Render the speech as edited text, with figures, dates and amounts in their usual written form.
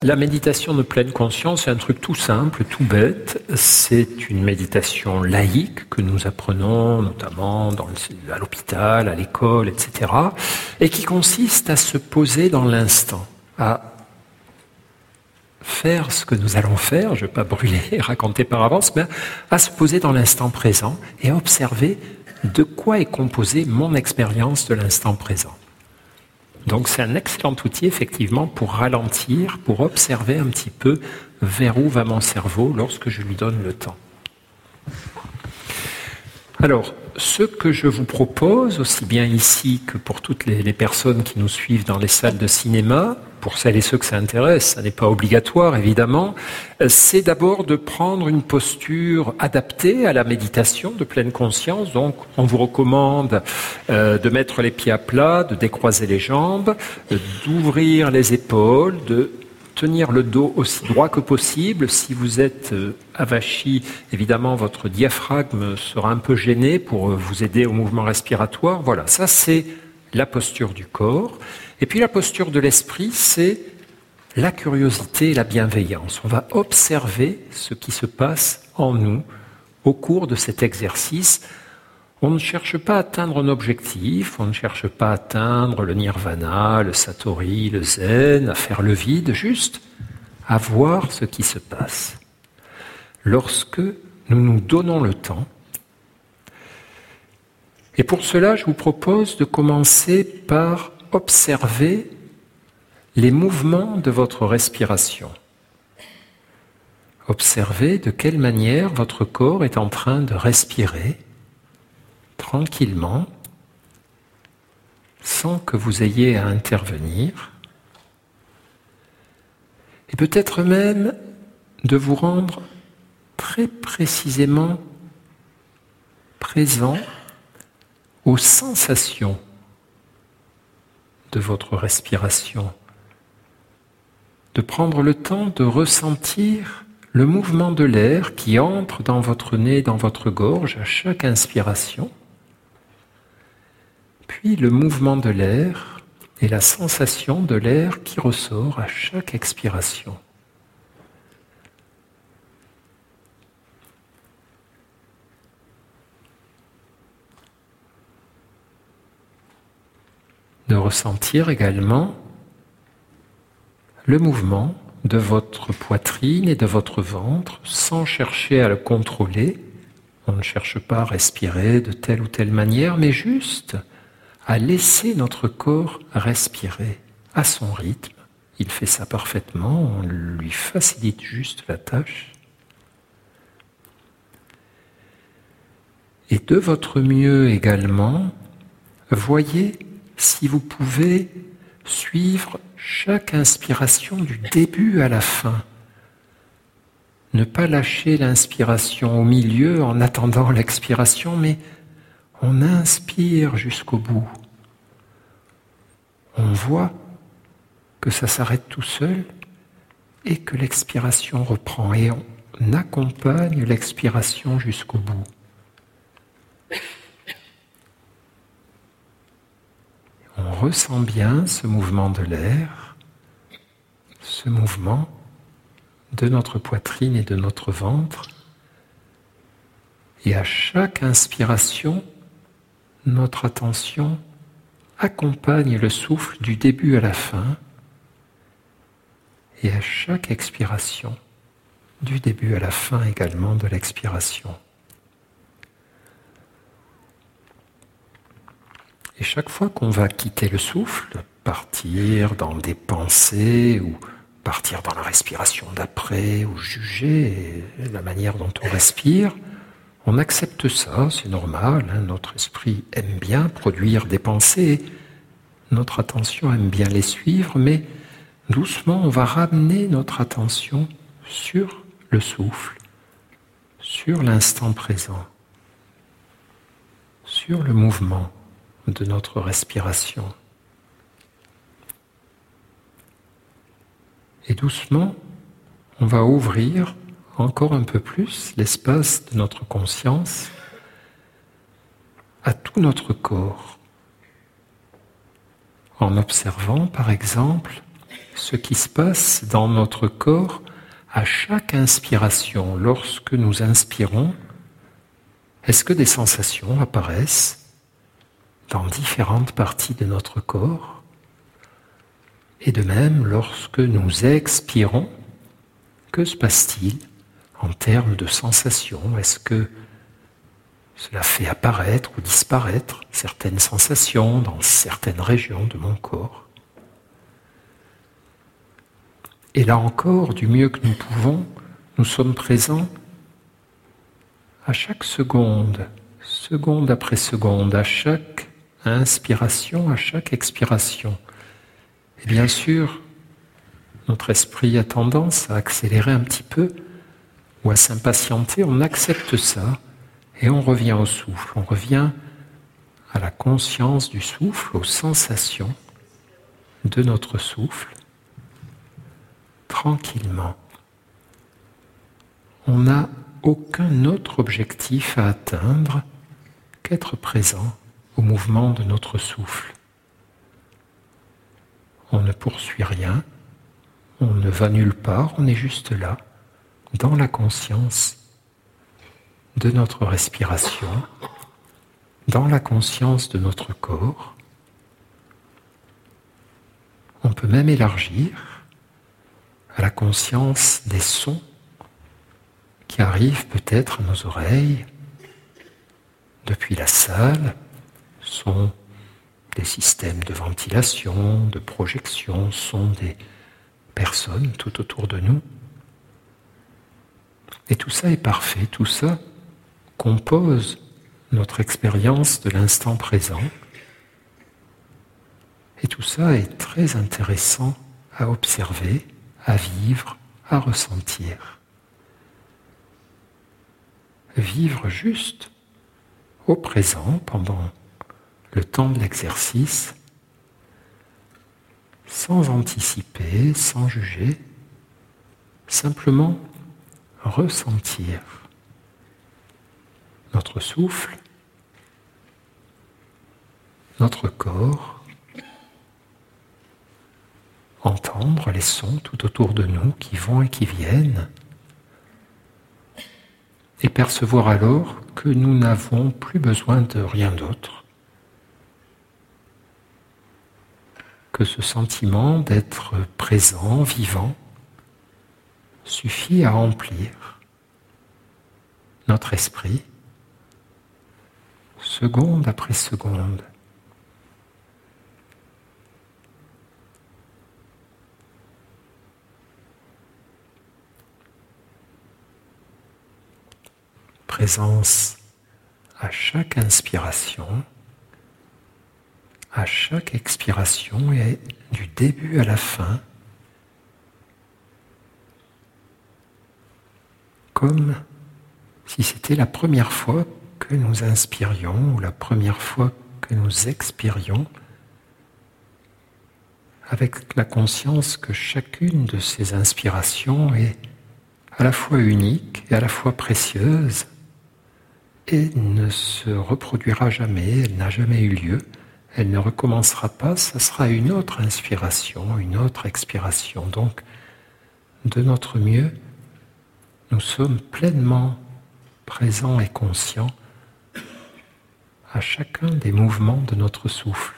la méditation de pleine conscience, c'est un truc tout simple, tout bête. C'est une méditation laïque que nous apprenons notamment à l'hôpital, à l'école, etc. Et qui consiste à se poser dans l'instant, à faire ce que nous allons faire, je ne vais pas brûler et raconter par avance, mais à se poser dans l'instant présent et à observer de quoi est composée mon expérience de l'instant présent. Donc c'est un excellent outil effectivement pour ralentir, pour observer un petit peu vers où va mon cerveau lorsque je lui donne le temps. Alors, ce que je vous propose, aussi bien ici que pour toutes les personnes qui nous suivent dans les salles de cinéma, pour celles et ceux que ça intéresse, ça n'est pas obligatoire évidemment, c'est d'abord de prendre une posture adaptée à la méditation de pleine conscience. Donc on vous recommande de mettre les pieds à plat, de décroiser les jambes, d'ouvrir les épaules, de tenir le dos aussi droit que possible. Si vous êtes avachi, évidemment, votre diaphragme sera un peu gêné pour vous aider au mouvement respiratoire. Voilà, ça c'est la posture du corps. Et puis la posture de l'esprit, c'est la curiosité et la bienveillance. On va observer ce qui se passe en nous au cours de cet exercice. On ne cherche pas à atteindre un objectif, on ne cherche pas à atteindre le nirvana, le satori, le zen, à faire le vide, juste à voir ce qui se passe. Lorsque nous nous donnons le temps, et pour cela, je vous propose de commencer par observer les mouvements de votre respiration. Observez de quelle manière votre corps est en train de respirer tranquillement, sans que vous ayez à intervenir, et peut-être même de vous rendre très précisément présent aux sensations de votre respiration, de prendre le temps de ressentir le mouvement de l'air qui entre dans votre nez, dans votre gorge à chaque inspiration, puis le mouvement de l'air et la sensation de l'air qui ressort à chaque expiration. De ressentir également le mouvement de votre poitrine et de votre ventre sans chercher à le contrôler. On ne cherche pas à respirer de telle ou telle manière, mais juste à laisser notre corps respirer à son rythme. Il fait ça parfaitement, on lui facilite juste la tâche. Et de votre mieux également, voyez si vous pouvez suivre chaque inspiration du début à la fin. Ne pas lâcher l'inspiration au milieu en attendant l'expiration, mais on inspire jusqu'au bout. On voit que ça s'arrête tout seul et que l'expiration reprend. Et on accompagne l'expiration jusqu'au bout. On ressent bien ce mouvement de l'air, ce mouvement de notre poitrine et de notre ventre. Et à chaque inspiration, notre attention accompagne le souffle du début à la fin. Et à chaque expiration, du début à la fin également de l'expiration. Et chaque fois qu'on va quitter le souffle, partir dans des pensées ou partir dans la respiration d'après ou juger la manière dont on respire, on accepte ça, c'est normal, hein, notre esprit aime bien produire des pensées, notre attention aime bien les suivre, mais doucement on va ramener notre attention sur le souffle, sur l'instant présent, sur le mouvement de notre respiration. Et doucement, on va ouvrir encore un peu plus l'espace de notre conscience à tout notre corps, en observant par exemple ce qui se passe dans notre corps à chaque inspiration. Lorsque nous inspirons, est-ce que des sensations apparaissent dans différentes parties de notre corps? Et de même, lorsque nous expirons, que se passe-t-il en termes de sensations? Est-ce que cela fait apparaître ou disparaître certaines sensations dans certaines régions de mon corps? Et là encore, du mieux que nous pouvons, nous sommes présents à chaque seconde, seconde après seconde, à chaque inspiration, à chaque expiration. Et bien sûr, notre esprit a tendance à accélérer un petit peu ou à s'impatienter. On accepte ça et on revient au souffle. On revient à la conscience du souffle, aux sensations de notre souffle, tranquillement. On n'a aucun autre objectif à atteindre qu'être présent au mouvement de notre souffle. On ne poursuit rien, on ne va nulle part, on est juste là, dans la conscience de notre respiration, dans la conscience de notre corps. On peut même élargir à la conscience des sons qui arrivent peut-être à nos oreilles depuis la salle, sons des systèmes de ventilation, de projection, sons des personnes tout autour de nous. Et tout ça est parfait, tout ça compose notre expérience de l'instant présent. Et tout ça est très intéressant à observer, à vivre, à ressentir. Vivre juste au présent pendant le temps de l'exercice, sans anticiper, sans juger, simplement ressentir notre souffle, notre corps, entendre les sons tout autour de nous qui vont et qui viennent, et percevoir alors que nous n'avons plus besoin de rien d'autre que ce sentiment d'être présent, vivant, suffit à remplir notre esprit, seconde après seconde. Présence à chaque inspiration, à chaque expiration et du début à la fin, comme si c'était la première fois que nous inspirions ou la première fois que nous expirions, avec la conscience que chacune de ces inspirations est à la fois unique et à la fois précieuse et ne se reproduira jamais, elle n'a jamais eu lieu, elle ne recommencera pas, ça sera une autre inspiration, une autre expiration. Donc, de notre mieux, nous sommes pleinement présents et conscients à chacun des mouvements de notre souffle.